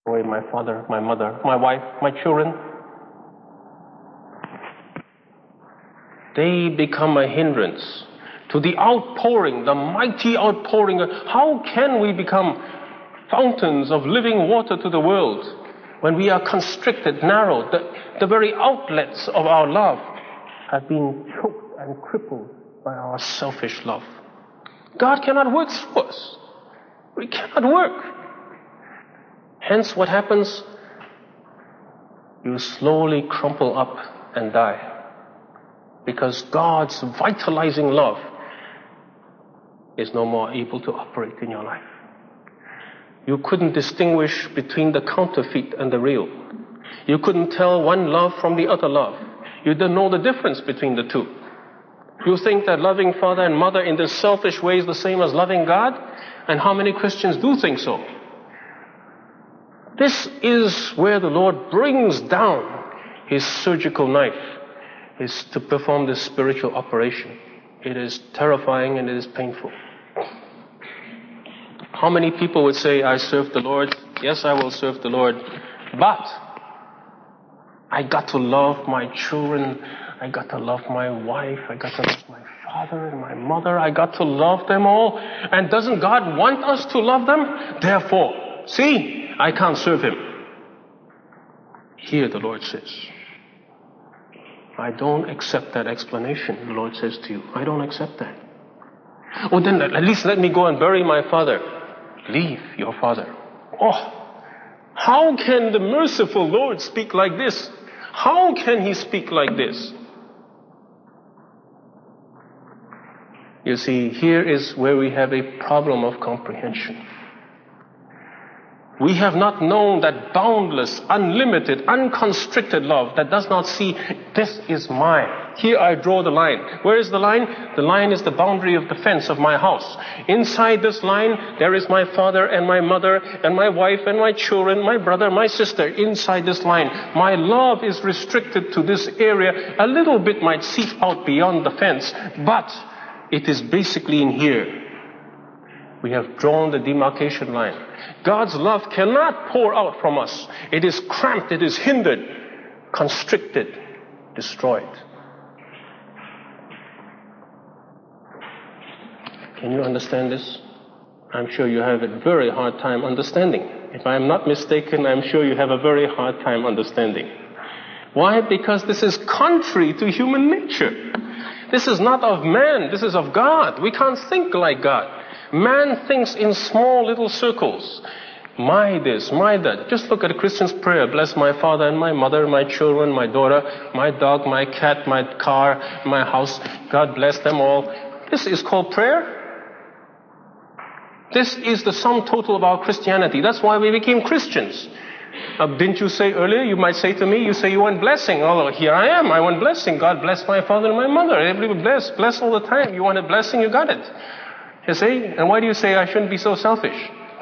away my father, my mother, my wife, my children. They become a hindrance to the outpouring, the mighty outpouring. How can we become fountains of living water to the world when we are constricted, narrowed? The very outlets of our love have been choked and crippled by our selfish love. God cannot work through us. We cannot work. Hence, what happens? You slowly crumple up and die. Because God's vitalizing love is no more able to operate in your life. You couldn't distinguish between the counterfeit and the real. You couldn't tell one love from the other love. You didn't know the difference between the two. You think that loving father and mother in this selfish way is the same as loving God? And how many Christians do think so? This is where the Lord brings down His surgical knife, is to perform this spiritual operation. It is terrifying and it is painful. How many people would say, I serve the Lord? Yes, I will serve the Lord. But I got to love my children. I got to love my wife. I got to love my father and my mother. I got to love them all. And doesn't God want us to love them? Therefore, see, I can't serve Him. Here the Lord says, I don't accept that explanation. The Lord says to you, I don't accept that. Oh, then at least let me go and bury my father. Leave your father. Oh, how can the merciful Lord speak like this? How can He speak like this? You see, here is where we have a problem of comprehension. We have not known that boundless, unlimited, unconstricted love that does not see, this is mine. Here I draw the line. Where is the line? The line is the boundary of the fence of my house. Inside this line, there is my father and my mother and my wife and my children, my brother, my sister. Inside this line, my love is restricted to this area. A little bit might seep out beyond the fence, but it is basically in here. We have drawn the demarcation line. God's love cannot pour out from us. It is cramped, it is hindered, constricted, destroyed. Can you understand this? I'm sure you have a very hard time understanding. If I am not mistaken, I'm sure you have a very hard time understanding. Why? Because this is contrary to human nature. This is not of man, this is of God. We can't think like God. Man thinks in small little circles. My this, my that. Just look at a Christian's prayer. Bless my father and my mother, my children, my daughter, my dog, my cat, my car, my house. God bless them all. This is called prayer. This is the sum total of our Christianity. That's why we became Christians. Didn't you say earlier, you might say to me, you say you want blessing. Oh, here I am. I want blessing. God bless my father and my mother. Everybody bless all the time. You want a blessing, you got it. You see? And why do you say I shouldn't be so selfish?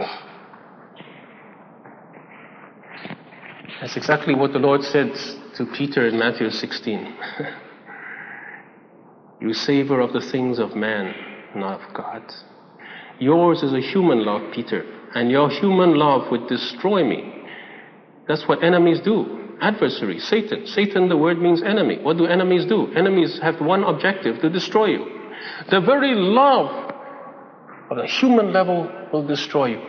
That's exactly what the Lord said to Peter in Matthew 16. You savor of the things of man, not of God. Yours is a human love, Peter, and your human love would destroy me. That's what enemies do. Adversary, Satan. Satan, the word means enemy. What do enemies do? Enemies have one objective, to destroy you. The very love of the human level will destroy you.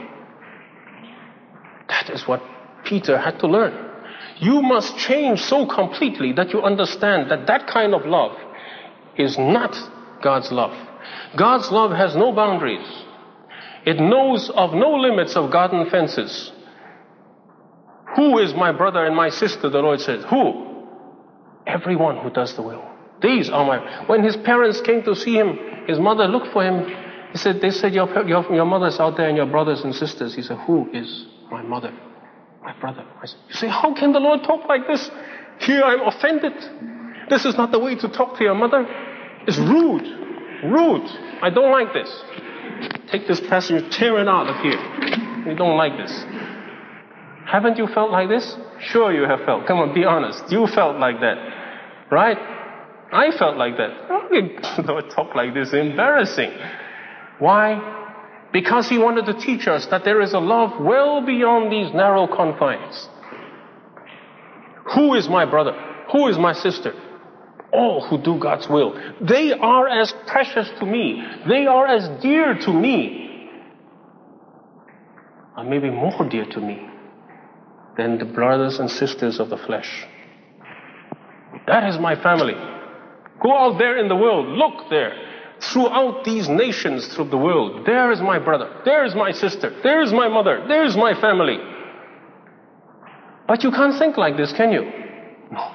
That is what Peter had to learn. You must change so completely that you understand that that kind of love is not God's love. God's love has no boundaries. It knows of no limits of garden fences. Who is my brother and my sister, the Lord says? Who? Everyone who does the will. These are my... When his parents came to see him, his mother looked for him. They said, your mother's out there and your brothers and sisters. He said, who is my mother, my brother? You say, how can the Lord talk like this? Here I'm offended. This is not the way to talk to your mother. It's rude. Rude. I don't like this. Take this passage, tear it out of here. We don't like this. Haven't you felt like this? Sure you have felt. Come on, be honest. You felt like that. Right? I felt like that. How can the Lord talk like this? Embarrassing. Why? Because He wanted to teach us that there is a love well beyond these narrow confines. Who is my brother? Who is my sister? All who do God's will. They are as precious to me. They are as dear to me. Or maybe more dear to me than the brothers and sisters of the flesh. That is my family. Go out there in the world. Look there. Throughout these nations through the world. There is my brother. There is my sister. There is my mother. There is my family. But you can't think like this, can you? No.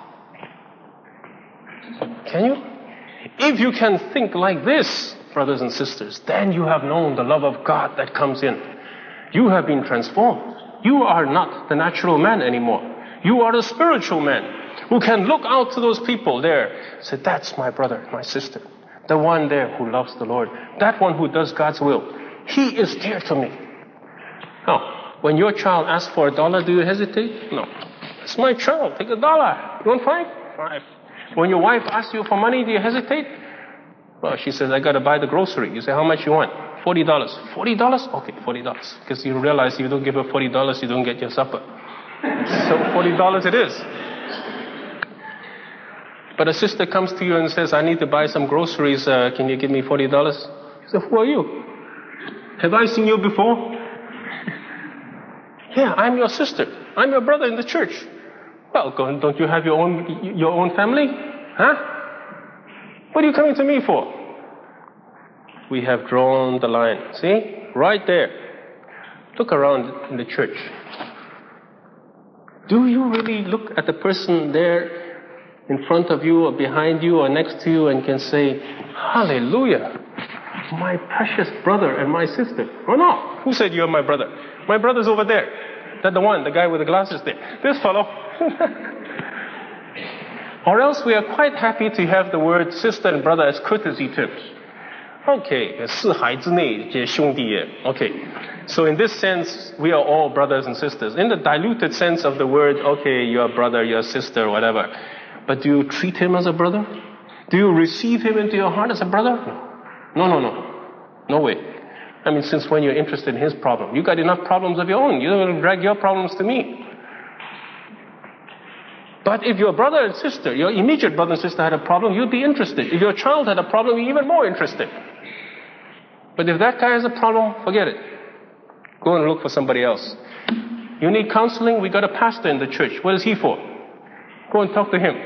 Can you? If you can think like this, brothers and sisters, then you have known the love of God that comes in. You have been transformed. You are not the natural man anymore. You are the spiritual man who can look out to those people there and say, that's my brother, my sister. The one there who loves the Lord. That one who does God's will. He is dear to me. Now, when your child asks for $1, do you hesitate? No. It's my child. Take $1. You want 5? 5. When your wife asks you for money, do you hesitate? Well, she says, I got to buy the grocery. You say, how much you want? $40. $40? Okay, $40. Because you realize if you don't give her $40, you don't get your supper. So $40 it is. But a sister comes to you and says, I need to buy some groceries. Can you give me $40? You say, who are you? Have I seen you before? Yeah, I'm your sister. I'm your brother in the church. Well, don't you have your own family? Huh? What are you coming to me for? We have drawn the line. See? Right there. Look around in the church. Do you really look at the person there in front of you or behind you or next to you and can say, hallelujah, my precious brother and my sister? Or no? Who said you're my brother? My brother's over there. That the one, the guy with the glasses there. This fellow. Or else we are quite happy to have the word sister and brother as courtesy terms. Okay, 四海之内皆兄弟也. Okay, so in this sense, we are all brothers and sisters. In the diluted sense of the word, okay, you're a brother, you're a sister, whatever. But do you treat him as a brother? Do you receive him into your heart as a brother? No. No way. I mean, since when you're interested in his problem? You got enough problems of your own. You don't drag your problems to me. But if your brother and sister, your immediate brother and sister had a problem, you'd be interested. If your child had a problem, you're even more interested. But if that guy has a problem, forget it. Go and look for somebody else. You need counseling? We got a pastor in the church. What is he for? Go and talk to him.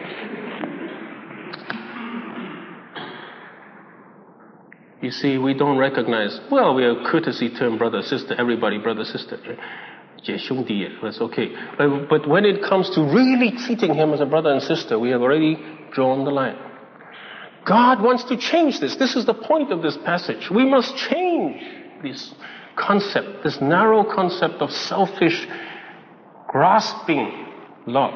You see, we don't recognize, well, we are courtesy term brother, sister, everybody, brother, sister. That's okay. But when it comes to really treating him as a brother and sister, we have already drawn the line. God wants to change this. This is the point of this passage. We must change this concept, this narrow concept of selfish, grasping love.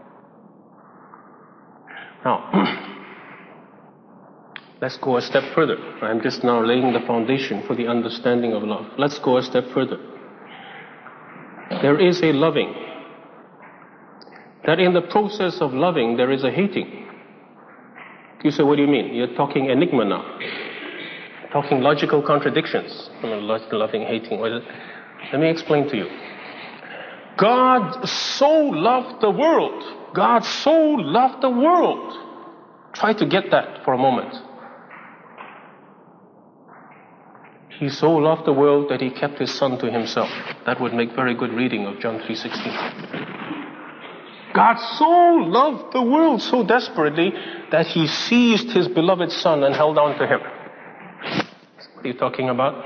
Now, let's go a step further. I'm just now laying the foundation for the understanding of love. Let's go a step further. There is a loving. That in the process of loving, there is a hating. You say, what do you mean? You're talking enigma now. Talking logical contradictions. Loving, hating. What is it? Let me explain to you. God so loved the world. God so loved the world. Try to get that for a moment. He so loved the world that he kept his son to himself. That would make very good reading of John 3:16. God so loved the world so desperately that he seized his beloved son and held on to him. What are you talking about?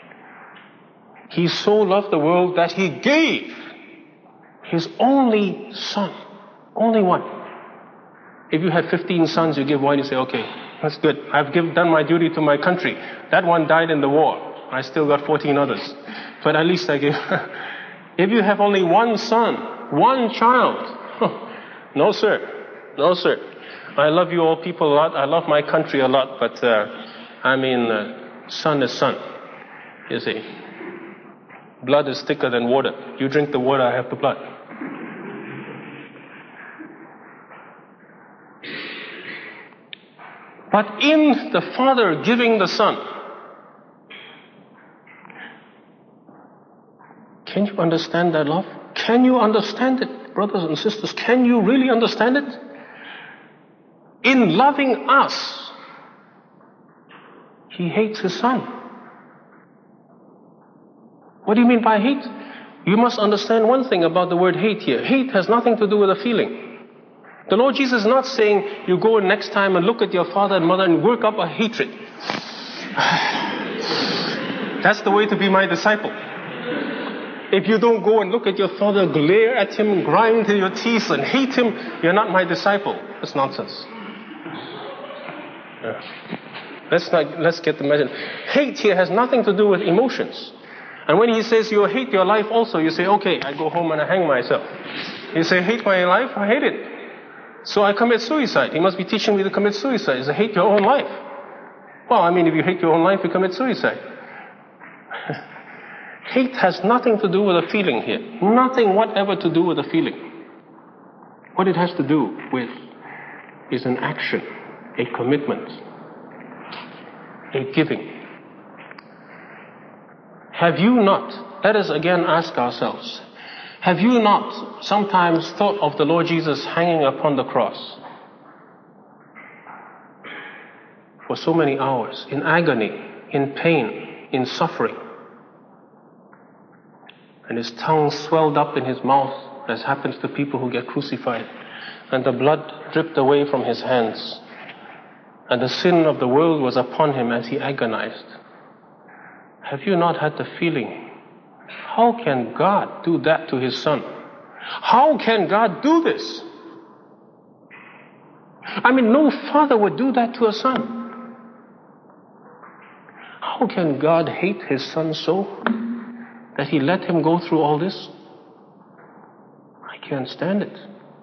He so loved the world that he gave his only son. Only one. If you had 15 sons, you give one, you say, okay, that's good. I've done my duty to my country. That one died in the war. I still got 14 others. But at least I give. If you have only one son, one child, no sir. No sir. I love you all people a lot. I love my country a lot. But, son is son. You see. Blood is thicker than water. You drink the water, I have the blood. But in the Father giving the Son, Can you understand that love? Can you understand it, brothers and sisters? Can you really understand it? In loving us, He hates His Son. What do you mean by hate? You must understand one thing about the word hate here. Hate has nothing to do with a feeling. The Lord Jesus is not saying you go next time and look at your father and mother and work up a hatred. That's the way to be my disciple. If you don't go and look at your father, glare at him, grind your teeth and hate him, you're not my disciple. That's nonsense. Yeah. Let's get the message. Hate here has nothing to do with emotions. And when He says you hate your life also, you say, okay, I go home and I hang myself. You say, hate my life? I hate it. So I commit suicide. He must be teaching me to commit suicide. He says, hate your own life. Well, I mean, if you hate your own life, you commit suicide. Hate has nothing to do with a feeling here. Nothing whatever to do with a feeling. What it has to do with is an action, a commitment, a giving. Have you not, let us again ask ourselves, have you not sometimes thought of the Lord Jesus hanging upon the cross for so many hours, in agony, in pain, in suffering, and His tongue swelled up in His mouth, as happens to people who get crucified, and the blood dripped away from His hands, and the sin of the world was upon Him as He agonized? Have you not had the feeling, how can God do that to His Son? How can God do this? I mean, no father would do that to a son. How can God hate His Son so that He let Him go through all this? I can't stand it.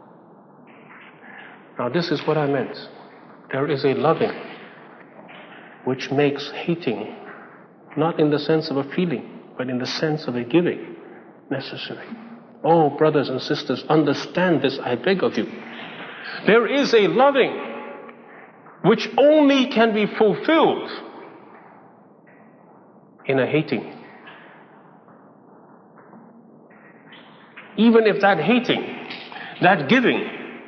Now this is what I meant. There is a loving which makes hating, not in the sense of a feeling, but in the sense of a giving, necessary. Oh, brothers and sisters, understand this, I beg of you. There is a loving which only can be fulfilled in a hating. Even if that hating, that giving,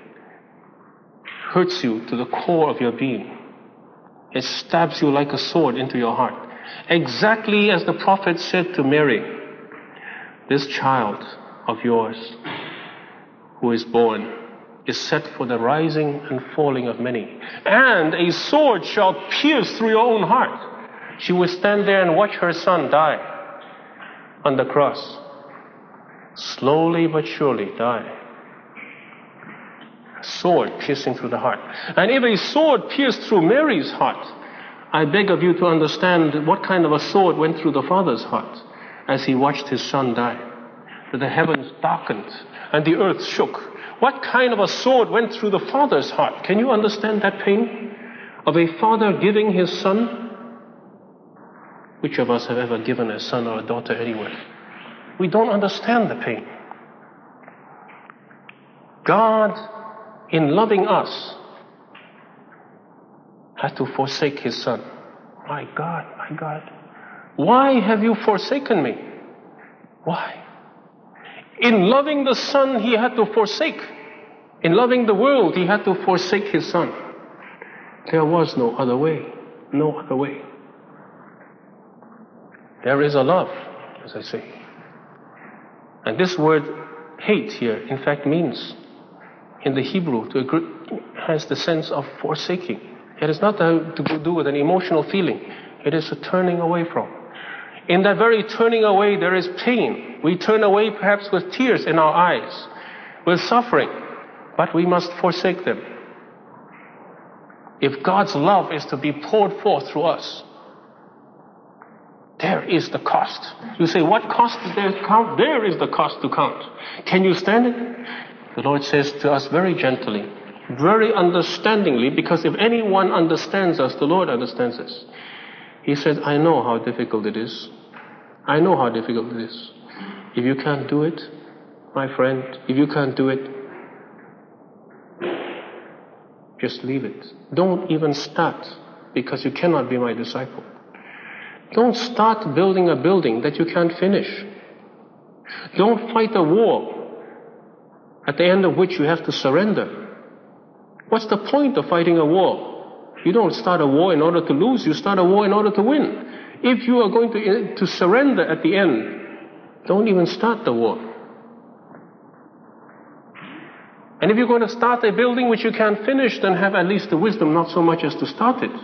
hurts you to the core of your being. It stabs you like a sword into your heart. Exactly as the prophet said to Mary, this child of yours who is born is set for the rising and falling of many. And a sword shall pierce through your own heart. She will stand there and watch her son die on the cross. Slowly but surely die. A sword piercing through the heart. And if a sword pierced through Mary's heart, I beg of you to understand what kind of a sword went through the Father's heart as He watched His Son die. That the heavens darkened and the earth shook. What kind of a sword went through the Father's heart? Can you understand that pain of a father giving his son? Which of us have ever given a son or a daughter anywhere? We don't understand the pain. God, in loving us, had to forsake His Son. My God, my God. Why have you forsaken me? Why? In loving the Son, He had to forsake. In loving the world, He had to forsake His Son. There was no other way. No other way. There is a love, as I say. And this word hate here, in fact, means, in the Hebrew, has the sense of forsaking. It has nothing to do with an emotional feeling. It is a turning away from. In that very turning away, there is pain. We turn away perhaps with tears in our eyes, with suffering, but we must forsake them. If God's love is to be poured forth through us, there is the cost. You say, what cost is there to count? There is the cost to count. Can you stand it? The Lord says to us very gently, very understandingly, because if anyone understands us, the Lord understands us. He says, I know how difficult it is. I know how difficult it is. If you can't do it, my friend, if you can't do it, just leave it. Don't even start, because you cannot be my disciple. Don't start building a building that you can't finish. Don't fight a war at the end of which you have to surrender. What's the point of fighting a war? You don't start a war in order to lose, you start a war in order to win. If you are going to surrender at the end, don't even start the war. And if you're going to start a building which you can't finish, then have at least the wisdom not so much as to start it.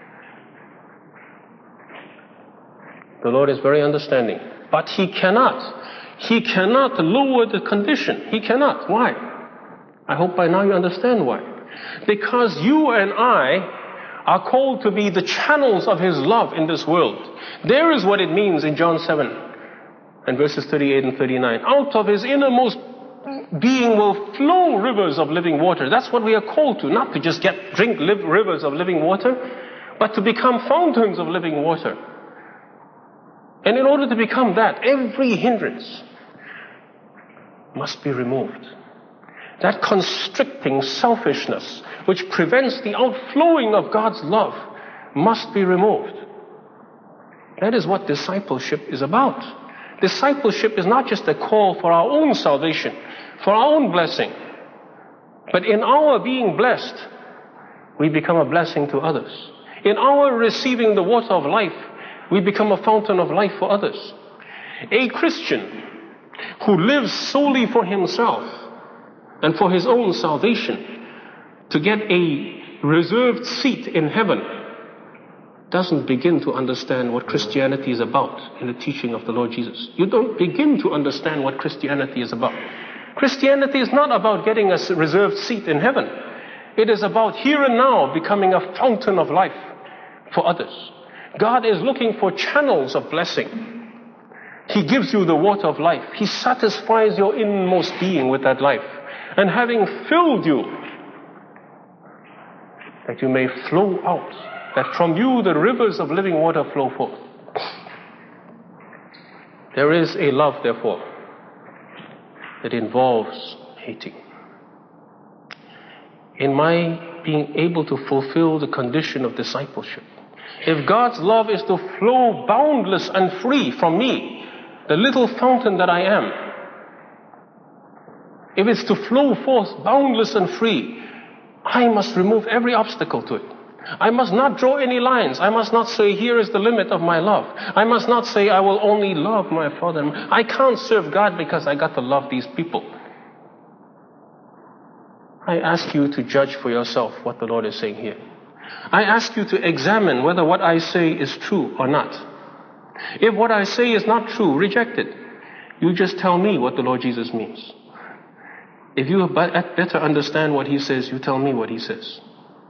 The Lord is very understanding. But He cannot lower the condition. He cannot. Why? I hope by now you understand why. Because you and I are called to be the channels of His love in this world. There is what it means in John 7 and verses 38 and 39. Out of His innermost being will flow rivers of living water. That's what we are called to. Not to just drink rivers of living water, but to become fountains of living water. And in order to become that, every hindrance must be removed. That constricting selfishness which prevents the outflowing of God's love must be removed. That is what discipleship is about. Discipleship is not just a call for our own salvation, for our own blessing. But in our being blessed, we become a blessing to others. In our receiving the water of life, we become a fountain of life for others. A Christian who lives solely for himself and for his own salvation to get a reserved seat in heaven doesn't begin to understand what Christianity is about in the teaching of the Lord Jesus. You don't begin to understand what Christianity is about. Christianity is not about getting a reserved seat in heaven. It is about here and now becoming a fountain of life for others. God is looking for channels of blessing. He gives you the water of life. He satisfies your inmost being with that life. And having filled you, that you may flow out, that from you the rivers of living water flow forth. There is a love, therefore, that involves hating. In my being able to fulfill the condition of discipleship, if God's love is to flow boundless and free from me, the little fountain that I am, if it's to flow forth boundless and free, I must remove every obstacle to it. I must not draw any lines. I must not say, here is the limit of my love. I must not say, I will only love my Father. I can't serve God because I got to love these people. I ask you to judge for yourself what the Lord is saying here. I ask you to examine whether what I say is true or not. If what I say is not true, reject it. You just tell me what the Lord Jesus means. If you better understand what He says, you tell me what He says.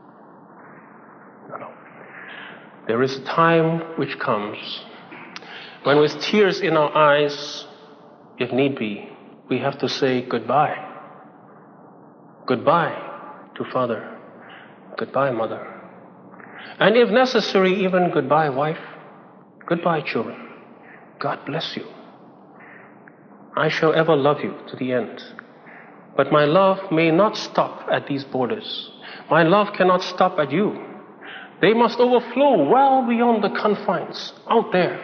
No. There is a time which comes when with tears in our eyes, if need be, we have to say goodbye. Goodbye to Father. Goodbye, Mother. And if necessary, even goodbye, wife. Goodbye, children. God bless you. I shall ever love you to the end. But my love may not stop at these borders. My love cannot stop at you. They must overflow well beyond the confines, out there.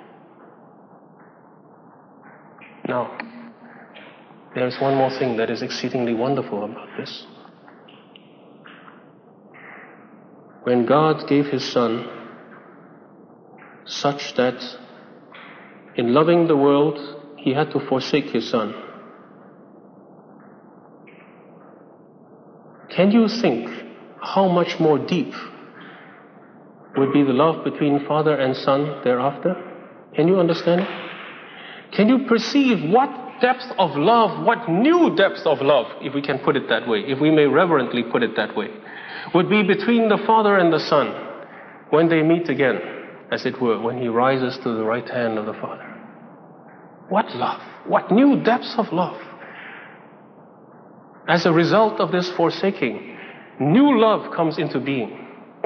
Now, there's one more thing that is exceedingly wonderful about this. When God gave His Son such that in loving the world, He had to forsake His Son. Can you think how much more deep would be the love between Father and Son thereafter? Can you understand it? Can you perceive what depth of love, what new depth of love, if we can put it that way, if we may reverently put it that way, would be between the Father and the Son when they meet again, as it were, when He rises to the right hand of the Father? What love! What new depths of love! As a result of this forsaking, new love comes into being.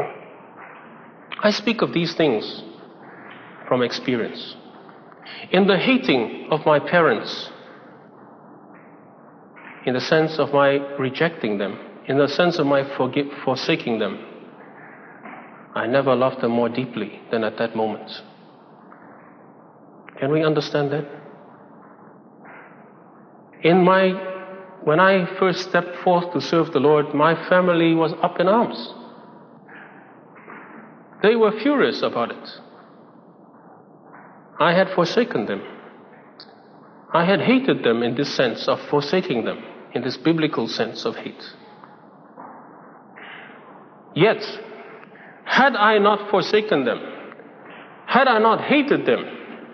I speak of these things from experience. In the hating of my parents, in the sense of my rejecting them, in the sense of my forsaking them, I never loved them more deeply than at that moment. Can we understand that? When I first stepped forth to serve the Lord, my family was up in arms. They were furious about it. I had forsaken them. I had hated them in this sense of forsaking them, in this biblical sense of hate. Yet, had I not forsaken them, had I not hated them,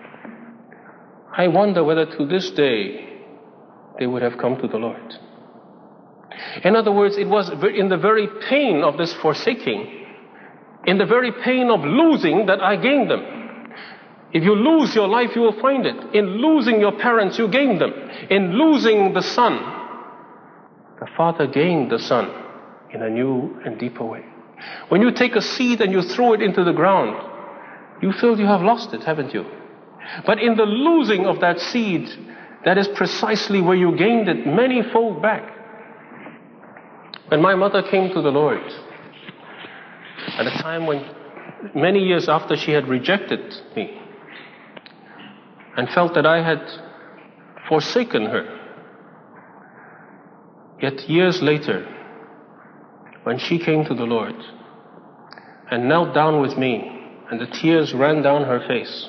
I wonder whether to this day they would have come to the Lord. In other words, it was in the very pain of this forsaking, in the very pain of losing, that I gained them. If you lose your life, you will find it. In losing your parents, you gain them. In losing the son, the father gained the son in a new and deeper way. When you take a seed and you throw it into the ground, you feel you have lost it, haven't you? But in the losing of that seed, that is precisely where you gained it many-fold back. When my mother came to the Lord, at a time when, many years after she had rejected me, and felt that I had forsaken her, yet years later, when she came to the Lord and knelt down with me, and the tears ran down her face,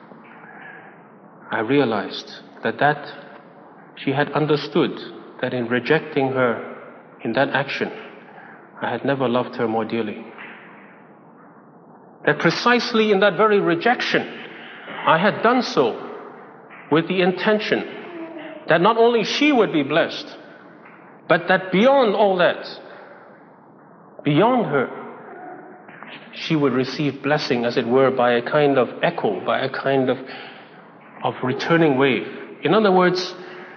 I realized that she had understood that in rejecting her in that action, I had never loved her more dearly. That precisely in that very rejection, I had done so with the intention that not only she would be blessed, but that beyond all that, beyond her, she would receive blessing, as it were, by a kind of echo, by a kind of returning wave. In other words,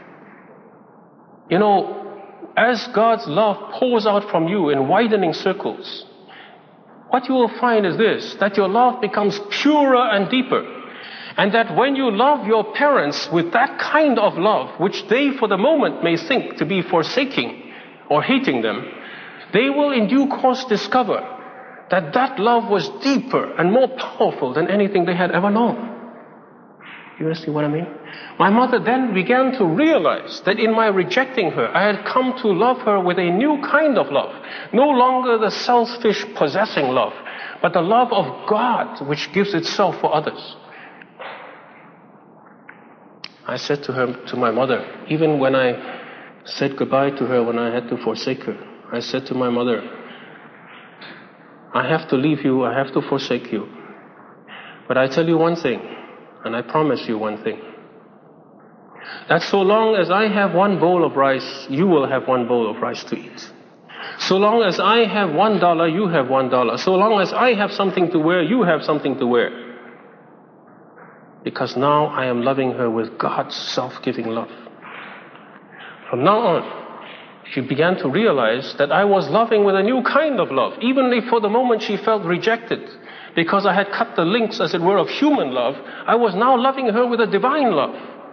as God's love pours out from you in widening circles, what you will find is this, that your love becomes purer and deeper. And that when you love your parents with that kind of love, which they for the moment may think to be forsaking or hating them, they will in due course discover that that love was deeper and more powerful than anything they had ever known. You understand what I mean? My mother then began to realize that in my rejecting her, I had come to love her with a new kind of love. No longer the selfish possessing love, but the love of God which gives itself for others. I said to my mother, even when I said goodbye to her, when I had to forsake her, I said to my mother, I have to leave you, I have to forsake you. But I tell you one thing, and I promise you one thing, that so long as I have one bowl of rice, you will have one bowl of rice to eat. So long as I have $1, you have $1. So long as I have something to wear, you have something to wear. Because now I am loving her with God's self-giving love. From now on, she began to realize that I was loving with a new kind of love. Even if for the moment she felt rejected, because I had cut the links, as it were, of human love, I was now loving her with a divine love.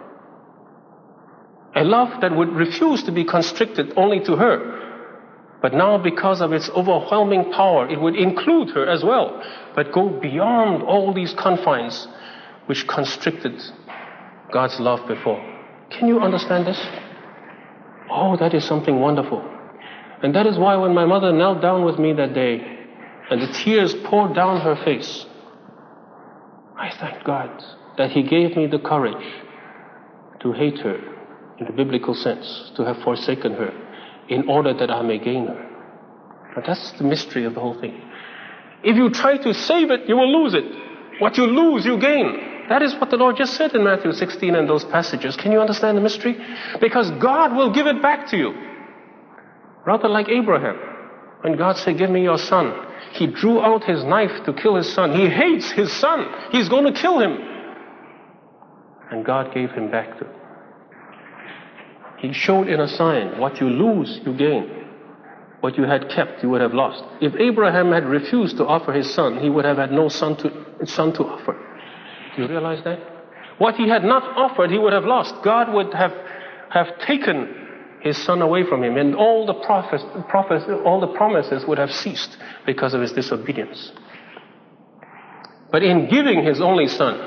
A love that would refuse to be constricted only to her. But now, because of its overwhelming power, it would include her as well, but go beyond all these confines which constricted God's love before. Can you understand this? Oh, that is something wonderful. And that is why when my mother knelt down with me that day, and the tears poured down her face, I thank God that He gave me the courage to hate her, in the biblical sense, to have forsaken her, in order that I may gain her. But that's the mystery of the whole thing. If you try to save it, you will lose it. What you lose, you gain. That is what the Lord just said in Matthew 16 and those passages. Can you understand the mystery? Because God will give it back to you. Rather like Abraham. When God said, give me your son, he drew out his knife to kill his son. He hates his son. He's going to kill him. And God gave him back to him. He showed in a sign, what you lose, you gain. What you had kept, you would have lost. If Abraham had refused to offer his son, he would have had no son to offer. Do you realize that? What he had not offered, he would have lost. God would have taken his son away from him, and all the promises would have ceased because of his disobedience. But in giving his only son,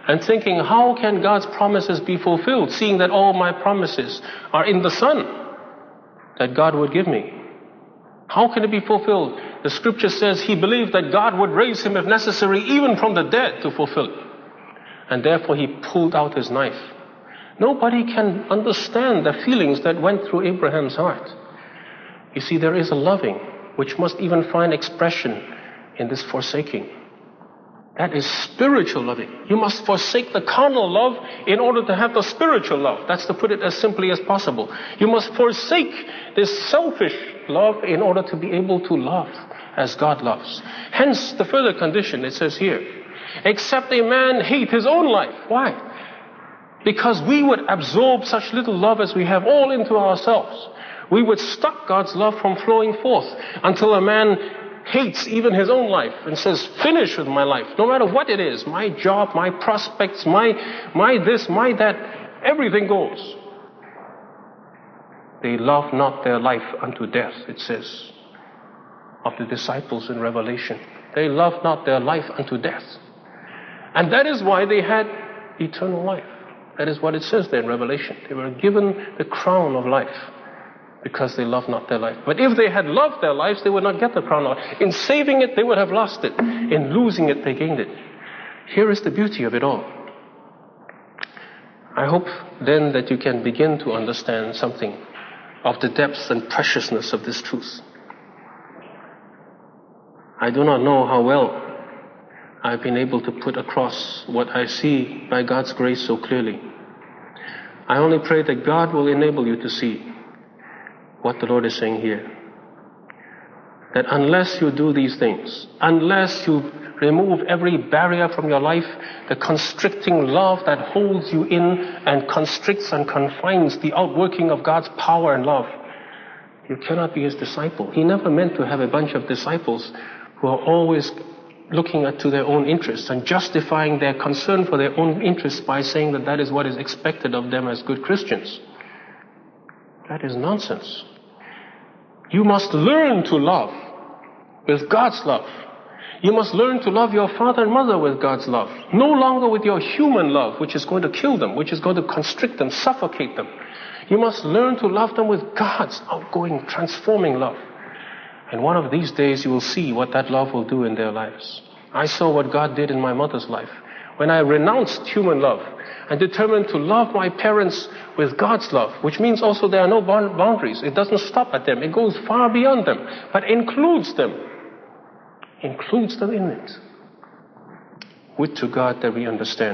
and thinking, how can God's promises be fulfilled, seeing that all my promises are in the Son that God would give me? How can it be fulfilled? The scripture says he believed that God would raise him if necessary, even from the dead, to fulfill it. And therefore he pulled out his knife. Nobody can understand the feelings that went through Abraham's heart. You see, there is a loving which must even find expression in this forsaking. That is spiritual loving. You must forsake the carnal love in order to have the spiritual love. That's to put it as simply as possible. You must forsake this selfish love in order to be able to love as God loves. Hence the further condition it says here, except a man hate his own life. Why? Because we would absorb such little love as we have all into ourselves. We would stop God's love from flowing forth until a man hates even his own life and says, finish with my life, no matter what it is, my job, my prospects, my this, my that, everything goes. They love not their life unto death, it says, of the disciples in Revelation. They love not their life unto death. And that is why they had eternal life. That is what it says there in Revelation. They were given the crown of life because they loved not their life. But if they had loved their lives, they would not get the crown of life. In saving it, they would have lost it. In losing it, they gained it. Here is the beauty of it all. I hope then that you can begin to understand something of the depth and preciousness of this truth. I do not know how well I've been able to put across what I see by God's grace so clearly. I only pray that God will enable you to see what the Lord is saying here. That unless you do these things, unless you remove every barrier from your life, the constricting love that holds you in and constricts and confines the outworking of God's power and love, you cannot be his disciple. He never meant to have a bunch of disciples who are always looking to their own interests and justifying their concern for their own interests by saying that is what is expected of them as good Christians. That is nonsense. You must learn to love with God's love. You must learn to love your father and mother with God's love. No longer with your human love, which is going to kill them, which is going to constrict them, suffocate them. You must learn to love them with God's outgoing, transforming love. And one of these days you will see what that love will do in their lives. I saw what God did in my mother's life. When I renounced human love and determined to love my parents with God's love, which means also there are no boundaries. It doesn't stop at them. It goes far beyond them, but includes them in it. Would to God that we understand.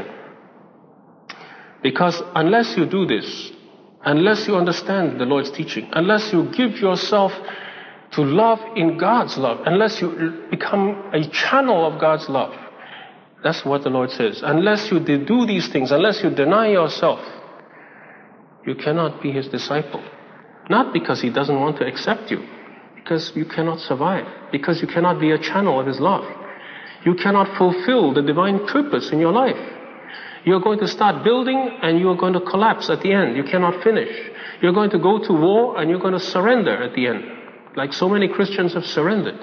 Because unless you do this, unless you understand the Lord's teaching, unless you give yourself to love in God's love, unless you become a channel of God's love, that's what the Lord says. Unless you do these things, unless you deny yourself, you cannot be his disciple. Not because he doesn't want to accept you, because you cannot survive, because you cannot be a channel of his love. You cannot fulfill the divine purpose in your life. You're going to start building and you're going to collapse at the end. You cannot finish. You're going to go to war and you're going to surrender at the end, like so many Christians have surrendered.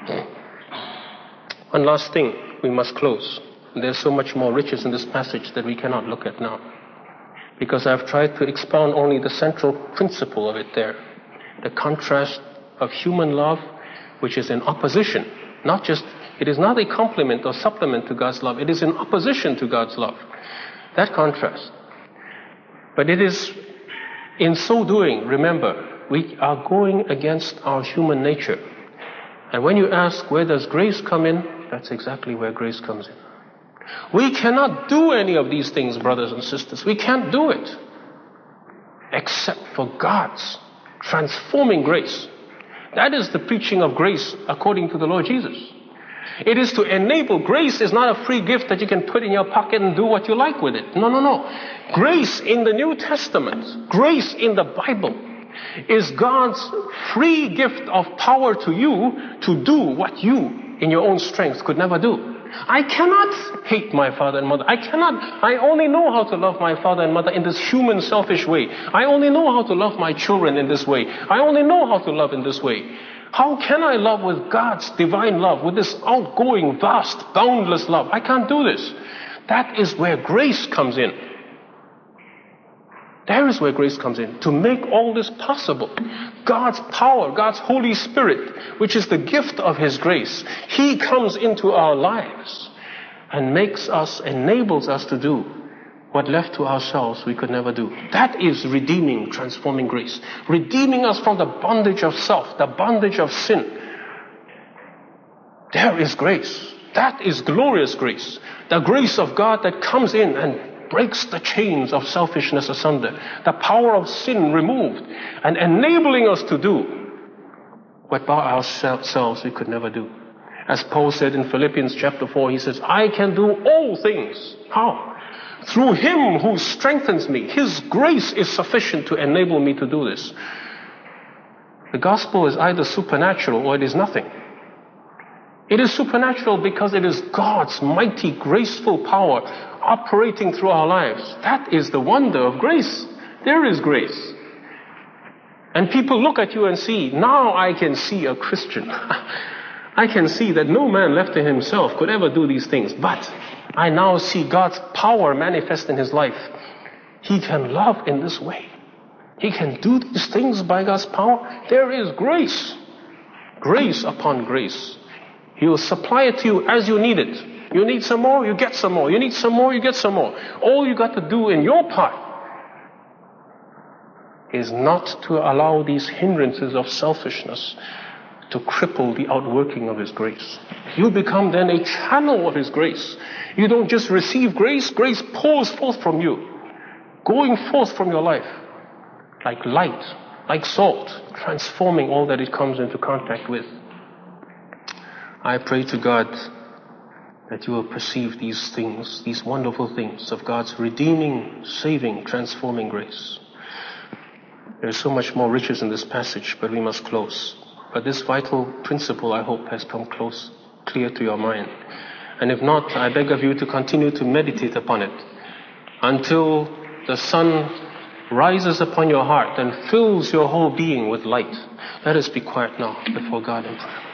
One last thing, we must close. There's so much more riches in this passage that we cannot look at now, because I've tried to expound only the central principle of it there. The contrast of human love, which is in opposition. It is not a complement or supplement to God's love. It is in opposition to God's love. That contrast. But it is, in so doing, remember, we are going against our human nature. And when you ask, where does grace come in? That's exactly where grace comes in. We cannot do any of these things, brothers and sisters. We can't do it. Except for God's transforming grace. That is the preaching of grace according to the Lord Jesus. It is to enable. Grace is not a free gift that you can put in your pocket and do what you like with it. No. Grace in the New Testament, grace in the Bible, is God's free gift of power to you to do what you, in your own strength, could never do. I cannot hate my father and mother. I only know how to love my father and mother in this human, selfish way. I only know how to love my children in this way. I only know how to love in this way. How can I love with God's divine love, with this outgoing, vast, boundless love? I can't do this. That is where grace comes in. There is where grace comes in, to make all this possible. God's power, God's Holy Spirit, which is the gift of His grace, He comes into our lives and enables us to do what left to ourselves we could never do. That is redeeming, transforming grace. Redeeming us from the bondage of self, the bondage of sin. There is grace. That is glorious grace. The grace of God that comes in and breaks the chains of selfishness asunder, the power of sin removed, and enabling us to do what by ourselves we could never do. As Paul said in Philippians chapter 4, he says, I can do all things. How? Through Him who strengthens me. His grace is sufficient to enable me to do this. The gospel is either supernatural or it is nothing. It is supernatural because it is God's mighty, graceful power operating through our lives. That is the wonder of grace. There is grace. And people look at you and see, now I can see a Christian. I can see that no man left to himself could ever do these things. But I now see God's power manifest in his life. He can love in this way. He can do these things by God's power. There is grace. Grace upon grace. He will supply it to you as you need it. You need some more, you get some more. You need some more, you get some more. All you got to do in your part is not to allow these hindrances of selfishness to cripple the outworking of His grace. You become then a channel of His grace. You don't just receive grace, grace pours forth from you, going forth from your life like light, like salt, transforming all that it comes into contact with. I pray to God that you will perceive these things, these wonderful things of God's redeeming, saving, transforming grace. There is so much more riches in this passage, but we must close. But this vital principle, I hope, has come clear to your mind. And if not, I beg of you to continue to meditate upon it until the sun rises upon your heart and fills your whole being with light. Let us be quiet now before God in prayer.